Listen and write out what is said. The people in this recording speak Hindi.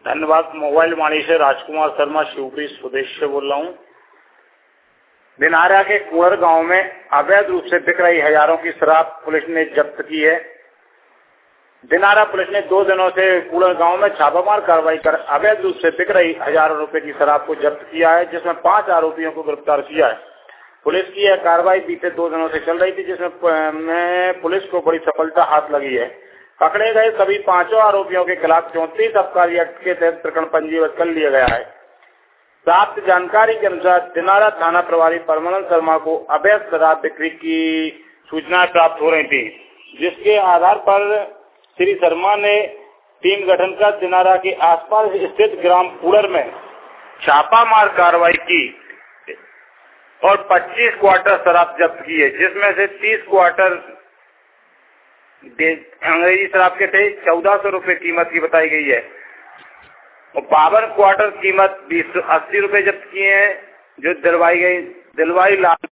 धन्यवाद। मोबाइल वाणी से राजकुमार शर्मा शिवपुरी स्वदेश से बोल रहा हूँ। दिनारा के कुंवर गांव में अवैध रूप से बिक रही हजारों की शराब पुलिस ने जब्त की है। दिनारा पुलिस ने 2 दिनों से कुंवर गांव में छापामार कार्रवाई कर अवैध रूप से बिक रही हजारों रुपए की शराब को जब्त किया है, जिसमें 5 आरोपियों को गिरफ्तार किया है। पुलिस की यह कार्रवाई बीते 2 दिनों से चल रही थी, जिसमें पुलिस को बड़ी सफलता हाथ लगी है। पकड़े गए सभी 5 आरोपियों के खिलाफ 34 आबकारी एक्ट के तहत प्रकरण पंजीबद्ध कर लिया गया है। प्राप्त जानकारी के अनुसार दिनारा थाना प्रभारी परमानंद शर्मा को अवैध शराब बिक्री की सूचनाएं प्राप्त हो रही थी, जिसके आधार पर श्री शर्मा ने टीम गठन कर दिनारा के आसपास स्थित ग्राम कुड़र में छापामार कार्रवाई की और 25 क्वार्टर शराब जब्त की है, जिसमें से 30 क्वार्टर अंग्रेजी शराब के थे। 1400 रुपए कीमत की बताई गई है और 52 क्वार्टर कीमत 80 रुपए जब्त किए हैं, जो दिलवाई लाल